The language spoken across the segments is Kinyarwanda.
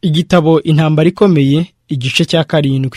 Igitabo Intambara ikomeye, igice cya 7.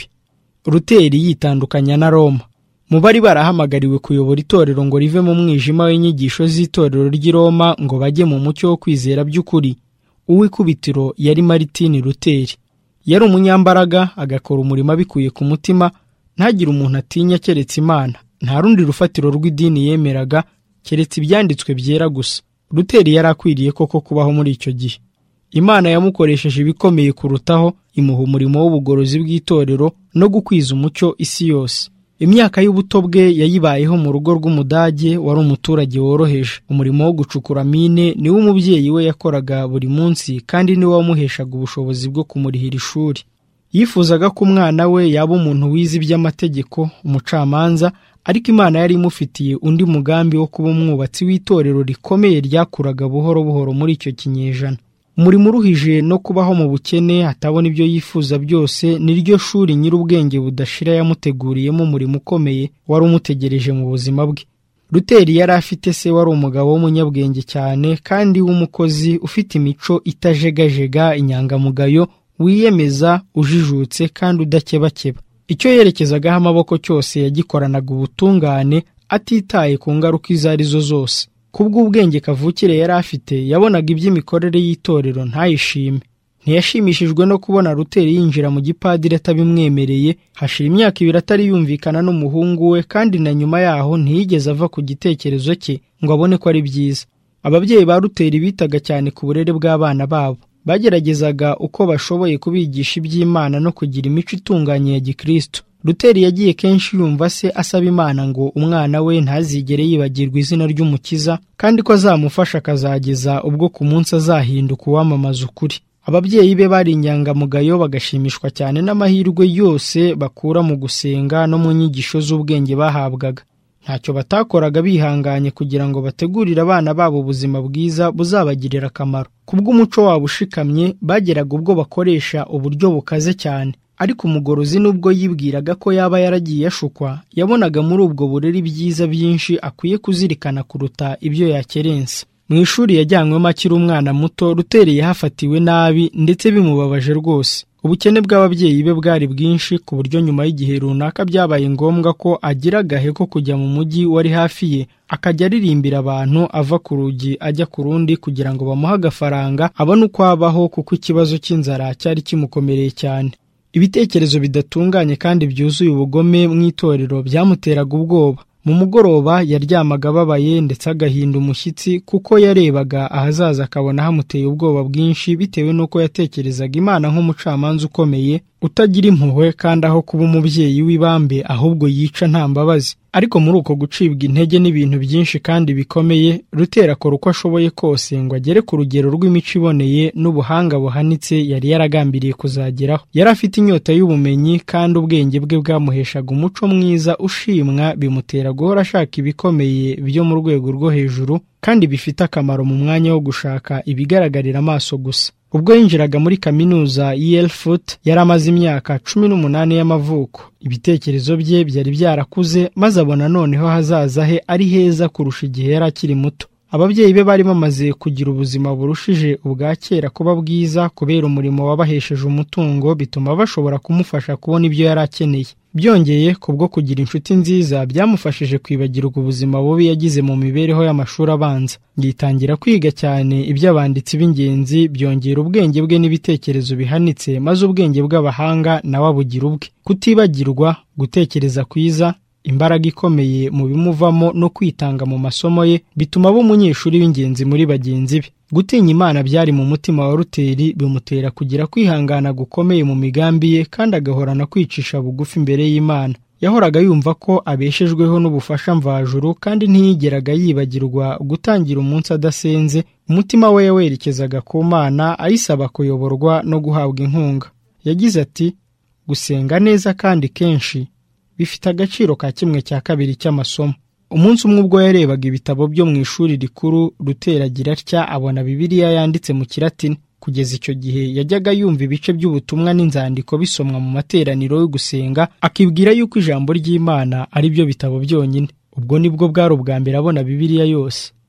Luteri yitandukanya na Roma. Mu bari barahamagariwe kuyobora itorero ngo rive mu mwijima w'inyigisho z'itorero ry'i Roma ngo bajye mu mucyo wo kwizera by'ukuri, uw'ikubitiro yari Maritini Luteri. Yari umunyambaraga, agakora umurimo abikuye ku mutima, ntagire umuntu atinya keretse Imana. Nta rundi rufatiro rw'idini yemeraga keretse ibyanditswe byera gusa. Luteri yari akwiriye koko kubaho muri icyo gihe. Imana yamukoresheje ibikomeye kurutaho, imuha umurimo w'ubugorozi bw'itorero no gukwiza umucyo isi yose. Imyaka y'ubuto bwe yayibayeho mu rugo rw'Umudage wari umuturage woroheje. Umurimo wo gucukura mine niwo umubyeyi we yakoraga buri munsi, kandi niwo wamuheshaga ubushobozi bwo kumurihira ishuri. Yifuzaga ko umwana we yaba umuntu wize iby'amategeko, umucamanza, ariko Imana yari imufitiye undi mugambi wo kuba umwubatsi w'itorero rikomeye ryakuraga buhoro buhoro muri icyo kinyejana. Umurimo uruhije no kubaho mu bukene atabona ibyo yifuza byose niryo shuri nyir'ubwenge budashira yamuteguriyemo umurimo ukomeye wari umutegereje mu buzima bwe. Luteri yari afite se wari umugabo w'umunyabwenge cyane kandi w'umukozi ufite imico itajegajega, inyangamugayo, wiyemeza, ujijutse kandi udakebakeba. Icyo yerekezagaho amaboko cyose yagikoranaga ubutungane, atitaye ku ngaruka izo ari zo zose. Kubw'ubwenge kavukire yari afite, yabonaga iby'imikorere y'itorero ntayishime. Ntiyashimishijwe no kubona Luteri yinjira mu gipadiri atabimwemereye. Hashira imyaka 2 atari yumvikana n'umuhungu we, kandi na nyuma yaho ntiyigeze ava ku gitekerezo cye ngo abone ko ari byiza. Ababyeyi ba Luteri bitaga cyane ku burere bw'abana babo. Bageragezaga uko bashoboye kubigisha iby'Imana no kugira imico itunganye ya Gikristo. Luteri yagiye kenshi yumva se asaba Imana ngo umwana we ntazigere yibagirwa izina ry'Umukiza, kandi ko azamufasha akazageza ubwo ku munsi azahinduka uwamamaza ukuri. Ababyeyi be bari inyangamugayo, bagashimishwa cyane n'amahirwe yose bakura mu gusenga no mu nyigisho z'ubwenge bahabwaga. Ntacyo batakoraga bihanganye kugira ngo bategurire abana babo ubuzima bwiza buzabagirira akamaro. Kubw'umuco wabo ushikamye, bageraga ubwo bakoresha uburyo bukaze cyane. Ariko umugorozi nubwo yibwiraga ko yaba yaragiye ashukwa, yabonaga muri ubwo burere ibyiza byinshi akwiye kuzirikana kuruta ibyo yakerensa. Mu ishuri yajyanywemo akiri umwana muto, Luteri yahafatiwe nabi ndetse bimubabaje rwose. Ubukene bw'ababyeyi be bwari bwinshi ku buryo nyuma y'igihe runaka byabaye ngombwa ko agira agahe ko kujya mu mujyi wari hafi ye, akajya aririmbira abantu ava ku rugi ajya ku rundi kugira ngo bamuhe agafaranga abone uko abaho, kuko ikibazo cy'inzara cyari kimukomereye cyane. Ibitekerezo bidatunganye kandi byuzuye ubugome mu itorero byamuteraga ubwoba. Mu mugoroba yaryamaga ababaye ndetse agahinda umushyitsi, kuko yarebaga ahazaza akabona hamuteye ubwoba bwinshi, bitewe n'uko yatekerezaga Imana nk'umucamanza ukomeye utagira impuhwe, kandi aho kuba umubyeyi w'ibambe ahubwo yica nta mbabazi. Ariko muri uko gucibwa intege n'ibintu byinshi kandi bikomeye, Luteri akora uko ashoboye kose ngo agere ku rugero rw'imico iboneye n'ubuhanga buhanitse yari yaragambiriye kuzageraho. Yari afite inyota y'ubumenyi, kandi ubwenge bwe bwamuheshaga umuco mwiza ushimwa, bimutera guhora ashaka ibikomeye byo mu rwego rwo hejuru kandi bifite akamaro mu mwanya wo gushaka ibigaragarira amaso gusa. Ubwo yinjiraga muri kaminuza y'Erfurt yari amaze imyaka 18 y'amavuko. Ibitekerezo bye byari byarakuze, maze abona noneho hazaza he ari heza kurusha igihe yari akiri muto. Ababyeyi be bari bamaze kugira ubuzima burushije ubwa kera kuba bwiza kubera umurimo wabahesheje umutungo, bituma bashobora kumufasha kubona ibyo yari akeneye. Byongeye, kubwo kugira inshuti nziza byamufashije kwibagirwa ubuzima bubi yagize mu mibereho y'amashuri abanza. Yitangira kwiga cyane iby'abanditsi b'ingenzi, byongera ubwenge bwe n'ibitekerezo bihanitse, maze ubwenge bw'abahanga nawe abugira ubwe. Kutibagirwa, gutekereza kwiza, imbaraga ikomeye mu bimuvamo no kwitanga mu masomo ye bituma aba umunyeshuri w'ingenzi muri bagenzi be. Gutinya Imana byari mu mutima wa Luteri, bimutera kugira kwihangana gukomeye mu migambi ye, kandi agahorana kwicisha bugufi imbere y'Imana. Yahoraga yumva ko abeshejweho n'ubufasha mvajuru, kandi ntiyigeraga yibagirwa gutangira umunsi adasenze. Umutima we yawerekezaga ku Mana, ayisaba kuyoborwa no guhabwa inkunga. Yagize ati, gusenga neza kandi kenshi bifite agaciro ka 1/2 cy'amasomo. Umunsi umwe ubwo yarebaga ibitabo byo mu ishuri rikuru, Luteri agira atya abona Bibiliya yanditse mu Kilatini. Kugeza icyo gihe yajyaga yumva ibice by'ubutumwa n'inzandiko bisomwa mu materaniro yo gusenga, akibwira yuko ijambo ry'Imana ari byo bitabo byonyine. Ubwo nibwo bwari ubwa mbere abona Bibiliya yose.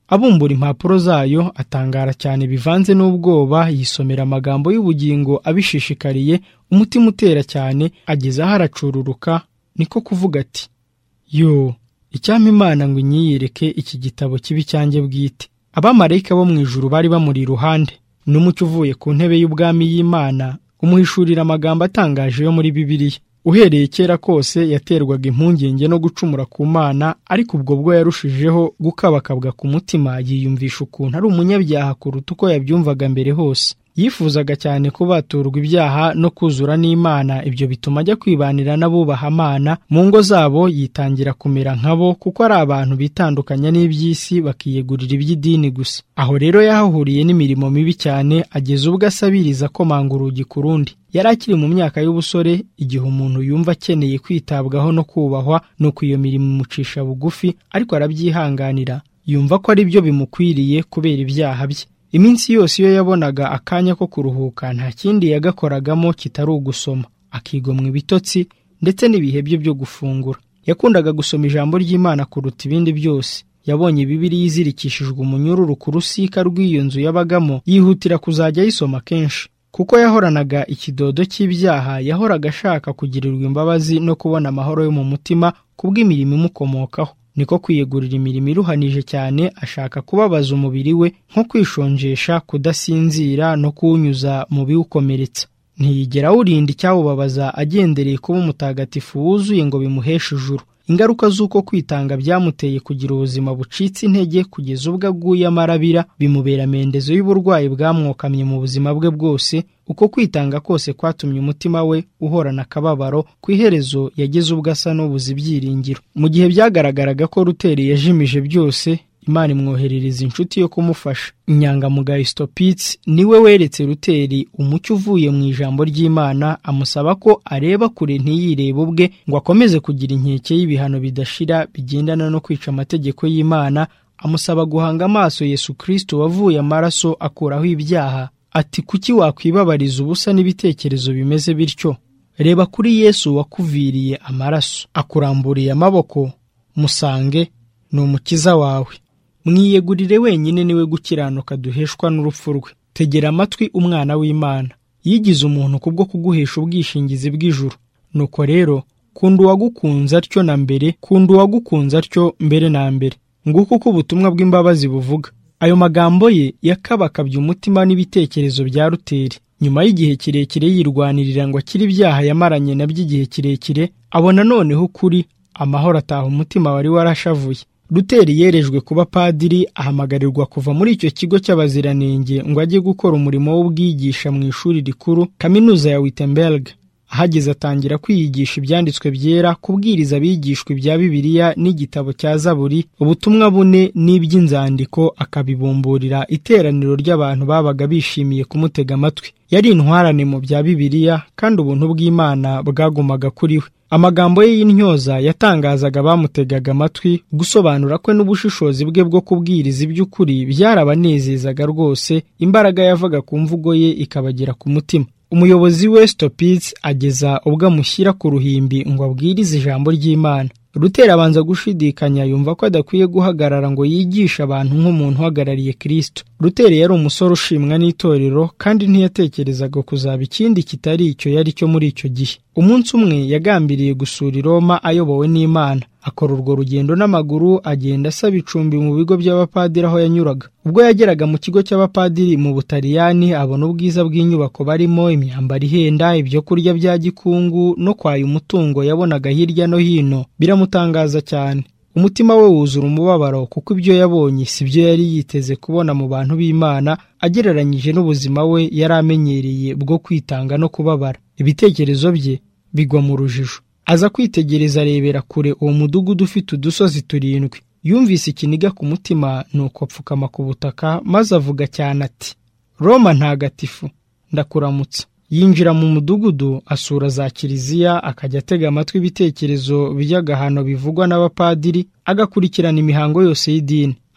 Abumbura impapuro zayo atangara cyane bivanze n'ubwoba, yisomera amagambo y'ubugingo abishishikariye, umutima utera cyane, ageze aho aracururuka, niko kuvuga ati, yo, icyampa Imana ngo inyiyereke iki gitabo kibi cyanjye bwite. Abamarayika bo mu ijuru bari bamuri iruhande, n'umucyo uvuye ku ntebe y'ubwami y'Imana umuhishurira amagambo atangaje yo muri Bibiliya. Uhereye kera kose yaterwaga impungenge no gucumura ku Mana, ariko ubwo bwo yarushijeho gukabakabwa ku mutima, yiyumvisha ukuntu ari umunyabyaha kuruta uko yabyumvaga mbere hose. Yifuzaga cyane kubaturwa ibyaha no kuzura n'Imana, ibyo bituma ajya kwibanira n'abubaha Imana mu ngo zabo, yitangira kumera nkabo, kuko ari abantu bitandukanya n'iby'isi bakiyegurira iby'idini gusa. Aho rero yahahuriye n'imirimo mibi cyane, ageze ubwo asabiriza akomanga urugi ku rundi. Yari akiri mu myaka y'ubusore, igihe umuntu yumva akeneye kwitabwaho no kubahwa, nuko iyo mirimo imucisha bugufi, ariko arabyihanganira, yumva ko ari byo bimukwiriye kubera ibyaha bye. Iminsi yose iyo yabonaga akanya ko kuruhuka, nta kindi yagakoragamo kitari ugusoma, akigomwa ibitotsi ndetse n'ibihe bye byo gufungura. Yakundaga gusoma ijambo ry'Imana kuruta ibindi byose. Yabonye Bibiliya izirikishijwe umunyururu ku rusika rw'iyo nzu yabagamo, yihutira kuzajya ayisoma kenshi. Kuko yahoranaga ikidodo cy'ibyaha, yahoraga ashaka kugirirwa imbabazi no kubona amahoro yo mu mutima kubw'imirimo imukomokaho. Niko kwiyegurira imirimo iruhanije cyane, ashaka kubabaza umubiri we, nko kwishonjesha, kudasinzira no kuwunyuza mu biwukomeretsa. Ntiyigera awurinda icyawubabaza agendereye kuba umutagatifu wuzuye ngo bimuheshe ijuru. Ingaruka z'uko kwitanga byamuteye kugira ubuzima bucitse intege, kugeza ubwo aguye amarabira, bimubera amendezo y'uburwayi bwamwokamye mu buzima bwe bwose. Uko kwitanga kose kwatumye umutima we uhorana akababaro, ku iherezo yageze ubwo asa n'ubuze ibyiringiro. Mu gihe byagaragaraga ko Luteri yajimije byose, Imana imwoherereza inshuti yo kumufasha. Inyangamugayo Stopitz niwe weretse Luteri umucyo uvuye mu ijambo ry'Imana, amusaba ko areba kure ntiyirebe ubwe, ngo akomeze kugira inkeke y'ibihano bidashira bigendana no kwica amategeko y'Imana. Amusaba guhanga amaso Yesu Kristo wavuye amaraso akuraho ibyaha. Ati, kuki wakwibabariza ubusa n'ibitekerezo bimeze bityo? Reba kuri Yesu wakuviriye amaraso, akuramburiye amaboko, musange, ni umukiza wawe. Mwiyegurire wenyine, niwe gukiranuka duheshwa n'urupfu rwe. Tegera amatwi umwana w'Imana. Yigize umuntu kubwo kuguhesha ubwishingizi bw'ijuru. Nuko rero kunda uwagukunze atyo na mbere, kunda uwagukunze atyo mbere na mbere. Nguko uko ubutumwa bw'imbabazi buvuga. Ayo magambo ye yakabakabye umutima n'ibitekerezo bya Luteri. Nyuma y'igihe kirekire yirwanirira ngo akire ibyaha yamaranye nabyo igihe kirekire, abona noneho ukuri, amahoro ataha umutima wari warashavuye. Luteri yerejwe kuba padiri, ahamagarirwa kuva muri icyo kigo cy'abaziranenge ngo ajye gukora umurimo w'ubwigisha mu ishuri rikuru, kaminuza ya Wittenberg. Ahageze atangira kwiyigisha ibyanditswe byera, kubwiriza abigishwa ibya Bibiliya n'igitabo cya Zaburi, ubutumwa bune n'iby'inzandiko, akabibumburira iteraniro ry'abantu babaga bishimiye kumutega amatwi. Yari intwarane mu bya Bibiliya, kandi ubuntu bw'Imana bwagumaga kuri we. Amagambo ye y'intyoza yatangazaga bamutegaga amatwi, gusobanura kwe n'ubushishozi bwe bwo kubwiriza iby'ukuri byarabanezezaga rwose. Imbaraga yavaga ku mvugo ye ikabagera ku mutima. Umuyobozi we Stopitz ageza ubwo amushyira ku ruhimbi ngo abwirize ijambo ry'Imana. Luteri abanza gushidikanya, yumva ko adakwiye guhagarara ngo yigishe abantu nk'umuntu uhagarariye Kristo. Luteri yari umusore ushimwa n'itorero, kandi ntiyatekerezaga kuzaba ikindi kitari icyo yari cyo muri icyo gihe. Umunsi umwe yagambiriye gusura i Roma ayobowe n'Imana. Akora urwo rugendo n'amaguru, agenda asaba icumbi mu bigo by'abapadiri aho yanyuraga. Ubwo yageraga mu kigo cy'abapadiri mu Butaliyani, abona ubwiza bw'inyubako barimo, imyambaro ihenda, ibyo kurya bya gikungu no kwaya umutungo yabonaga hirya no hino, biramutangaza cyane. Umutima we wuzura umubabaro, kuko ibyo yabonye si byo yari yiteze kubona mu bantu b'Imana, agereranyije n'ubuzima we yari amenyereye bwo kwitanga no kubabara. Ibitekerezo bye bigwa mu rujijo. Aza kwitegereza, arebera kure uwo mudugudu ufite udusozi 7. Yumvise ikiniga ku mutima, nuko apfukama ku butaka, maze avuga cyane ati, Roma ntagatifu, ndakuramutsa. Yinjira mu mudugudu, asura za kiliziya, akajya atega amatwi ibitekerezo by'agahano bivugwa n'abapadiri, agakurikirana imihango yose y'idini.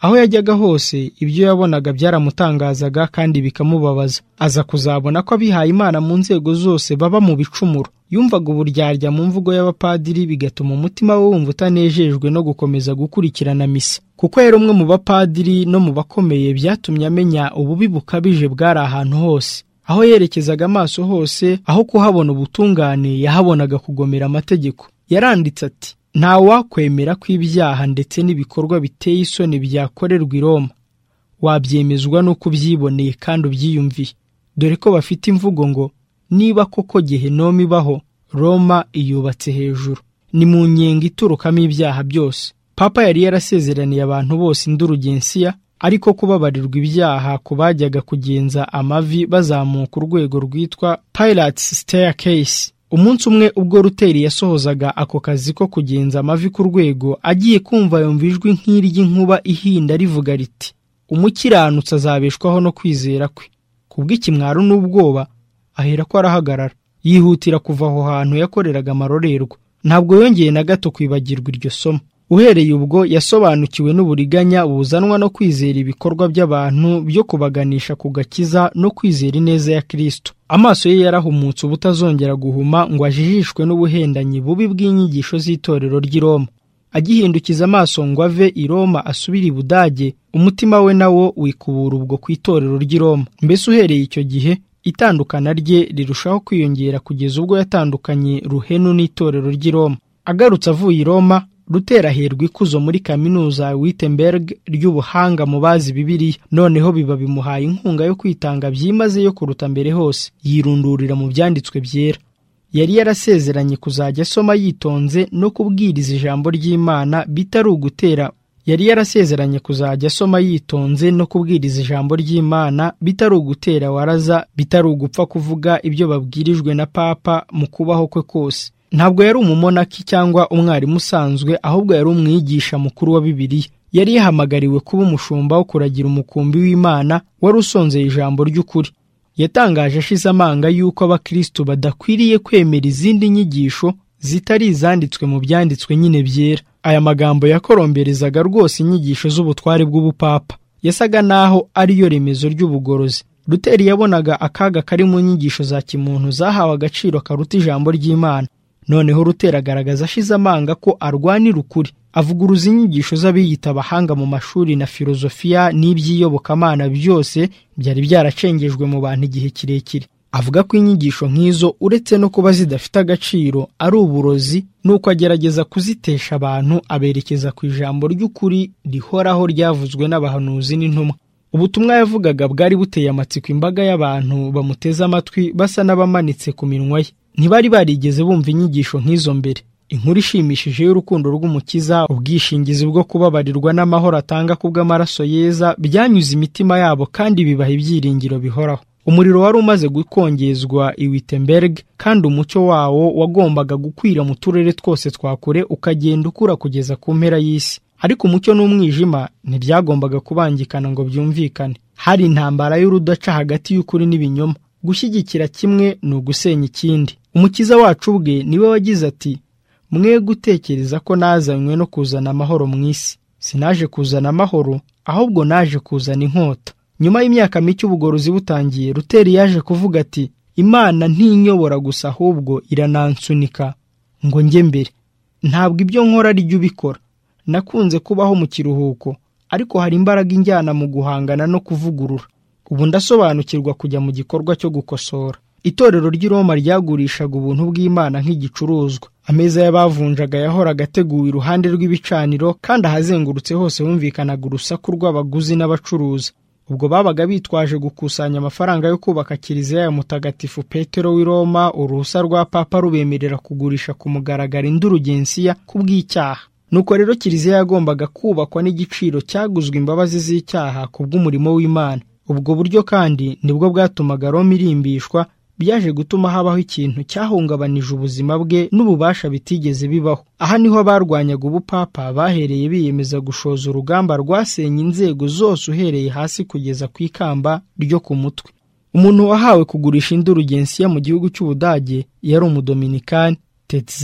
Aho yajyaga hose ibyo yabonaga byaramutangazaga kandi bikamubabaza. Aza kuzabona ko abihaye Imana mu nzego zose baba mu bicumuro. Yumvaga uburyarya mu mvugo y'abapadiri, bigatuma umutima we wumva utanejejwe no gukomeza gukurikirana misa. Kuko yari umwe mu bapadiri no mu bakomeye, byatumye amenya ububi bukabije bwari ahantu hose. Aho yerekezaga amaso hose, aho kuhabona ubutungane, yahabonaga kugomera amategeko. Yaranditse ati: nta wakwemera ko ibyaha ndetse n'ibikorwa biteye isoni byakorerwa i Roma. Wabyemezwa n'uko ubyiboneye kandi ubyiyumviye. Dore ko bafite imvugo ngo niba koko Gehinomu ibaho, Roma iyubatse hejuru. Ni mu nyenga iturukamo ibyaha byose. Papa yari yarasezeraniye abantu bose indulgensiya, ariko kubabarirwa ibyaha kubajyaga kugenza amavi bazamuka urwego rwitwa Pilate's Staircase. Umunsi umwe ubwo Luteri yasohozaga ako kazi ko kugenza amavi ku rwego, agiye kumva yumva ijwi nk'iry'inkuba ihinda rivuga riti: umukiranutsi azabeshwaho no kwizera kwe. Kubw'ikimwaro n'ubwoba ahera ko arahagarara, yihutira kuva aho hantu yakoreraga amarorerwa. Ntabwo yongeye na gato kwibagirwa iryo somo. Uhereye ubwo yasobanukiwe n'uburiganya buzanwa no kwizera ibikorwa by'abantu byo kubaganisha ku gakiza no kwizera ineza ya Kristo. Amaso ye yarahumutse ubutazongera guhuma ngo ajijishwe n'ubuhendanyi bubi bw'inyigisho z'itorero ry'i Roma. Agihindukiza amaso ngo ave i Roma asubire i Budage, umutima we nawo wikubura ubwo ku itorero ry'i Roma. Mbese uhereye icyo gihe itandukana rye rirushaho kwiyongera kugeza ubwo yatandukanye ruhenu n'itorero ry'i Roma. Agarutse avuye i Roma, Luteri aherwa ikuzo muri kaminuza Wittenberg ry'ubuhanga mu bazi Bibiliya. Noneho biba bimuhaye inkunga yo kwitanga byimazeyo kuruta mbere hose. Yirundurira mu byanditswe byera. Yari yarasezeranye kuzajya asoma yitonze no kubwiriza ijambo ry'Imana bitari ugutera. Yari yarasezeranye kuzajya asoma yitonze no kubwiriza ijambo ry'Imana bitari ugutera waraza, bitari ugupfa kuvuga ibyo babwirijwe na Papa mu kubaho kwe kose. Ntabwo yari umumonaki cyangwa umwarimu usanzwe, ahubwo yari umwigisha mukuru wa Bibiliya. Yari yahamagariwe kuba umushumba wo kuragira umukumbi w'Imana wari usonzeye ijambo ry'ukuri. Yatangaje ashize amanga yuko abakristo badakwiriye kwemera izindi nyigisho zitari izanditswe mu byanditswe nyine byera. Aya magambo yakoromberezaga rwose inyigisho z'ubutware bw'ubupapa. Yasaga naho ariyo remezo ry'ubugorozi. Luteri yabonaga akaga kari mu nyigisho za kimuntu zahawe agaciro karuta ijambo ry'Imana. Noneho Luteri agaragaza ashize amanga ko arwanira ukuri. Avuguruza inyigisho z'abiyita abahanga mu mashuri na filozofiya n'iby'iyobokamana byose byari byaracengejwe mu bantu igihe kirekire. Avuga ko inyigisho nk'izo uretse no kuba zidafite agaciro ari uburozi, nuko agerageza kuzitesha abantu aberekeza ku ijambo ry'ukuri rihoraho ryavuzwe n'abahanuzi n'intumwa. Ubutumwa yavugaga bwari buteye amatsiko imbaga y'abantu bamuteze amatwi basa n'abamanitse ku minwa ye. Ntibari barigeze bumva inyigisho nk'izo mbere. Inkuru ishimishije y'urukundo rw'Umukiza, ubwishingizi bwo kubabarirwa n'amahoro atanga kubw'amaraso yeza byanyuze imitima yabo kandi bibaha ibyiringiro bihoraho. Umuriro wari umaze gukongezwa i Wittenberg, kandi umucyo wawo wagombaga gukwira mu turere twose twa kure ukagenda ukura kugeza ku mpera y'isi. Ariko umucyo n'umwijima ntibyagombaga kubangikana ngo byumvikane. Hari intambara y'urudaca hagati y'ukuri n'ibinyoma. Gushyigikira kimwe ni ugusenya ikindi. Umukiza wacu ubwe niwe wagize ati: mwe gutekereza ko nazanywe no kuzana amahoro mu isi. Sinaje kuzana amahoro, ahubwo naje kuzana inkota. Nyuma y'imyaka mike ubugorozi butangiye, Luteri yaje kuvuga ati: Imana ntinyobora gusa, ahubwo iranansunika ngo njye mbere. Ntabwo ibyo nkora ari byo ubikora. Nakunze kubaho mu kiruhuko, ariko hari imbaraga injyana mu guhangana no kuvugurura. Ubu ndasobanukirwa kujya mu gikorwa cyo gukosora. Itorero ry'i Roma ryagurishaga ubuntu bw'Imana nk'igicuruzwa. Ameza y'abavunjaga yahoraga ateguwe iruhande rw'ibicaniro, kandi ahazengurutse hose humvikanaga urusaku rw'abaguzi n'abacuruza. Ubwo babaga bitwaje gukusanya amafaranga yo kubaka kiliziya ya Mutagatifu Petero w'i Roma, uruhusa rwa Papa rubemerera kugurisha ku mugaragaro indulgensiya kubw'icyaha. Nuko rero kiliziya yagombaga kubakwa n'igiciro cyaguzwe imbabazi z'icyaha kubw'umurimo w'Imana. Ubwo buryo kandi nibwo bwatumaga Roma irimbishwa, byaje gutuma habaho ikintu cyahungabanije ubuzima bwe n'ububasha bitigeze bibaho. Aha niho abarwanyaga ubupapa bahereye biyemeza gushoza urugamba rwasenye inzego zose uhereye hasi kugeza ku ikamba ryo ku mutwe. Umuntu wahawe kugurisha indulgensiya mu gihugu cy'Ubudage yari umudominikani, Tetzel.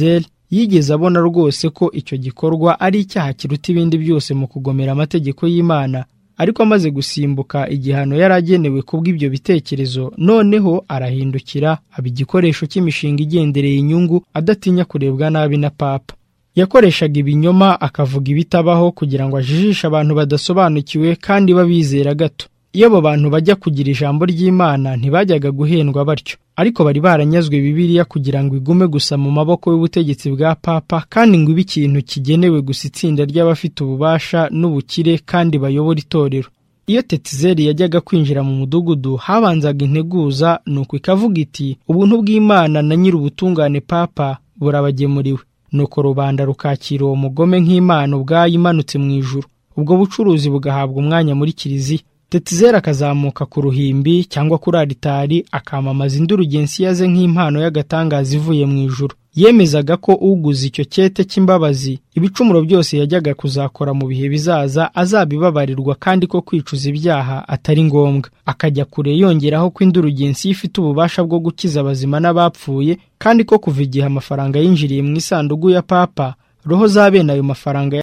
yigeze abona rwose ko icyo gikorwa ari icyaha kiruta ibindi byose mu kugomera amategeko y'Imana, ariko amaze gusimbuka igihano yari agenewe kubw'ibyo bitekerezo, noneho arahindukira aba igikoresho cy'imishinga igendereye inyungu, adatinya kurebwa nabi na Papa. Yakoreshaga ibinyoma akavuga ibitabaho kugira ngo ajijishe abantu badasobanukiwe kandi babizera gato. Iyo abo bantu bajya kugira ijambo ry'Imana ntibajyaga guhendwa batyo, ariko bari baranyazwe Bibiliya kugira ngo igume gusa mu maboko y'ubutegetsi bwa Papa, kandi ngo ibe ikintu kigenewe gusa itsinda ry'abafite ububasha n'ubukire kandi bayobora itorero. Iyo Tetizeri yajyaga kwinjira mu mudugudu, habanzaga integuza, nuko ikavuga iti, ubuntu bw'Imana na nyir'ubutungane Papa burabagemuriwe. Nuko rubanda rukakira uwo mugome nk'Imana ubwayo imanutse mu ijuru. Ubwo bucuruzi bugahabwa umwanya muri kiliziya. Tetizeri akazamuka ku ruhimbi cyangwa kuri aritari akamamaza indulgensiya ze nk'impano y'agatangaza ivuye mu ijuru. Yemezaga ko uguze icyo cyete cy'imbabazi, ibicumuro byose yajyaga kuzakora mu bihe bizaza azabibabarirwa, kandi ko kwicuza ibyaha atari ngombwa. Akajya kure yongeraho ko indulgensiya ifite ububasha bwo gukiza abazima n'abapfuye, kandi ko kuva igihe amafaranga yinjiriye mu isanduku ya Papa, roho za bene ayo mafaranga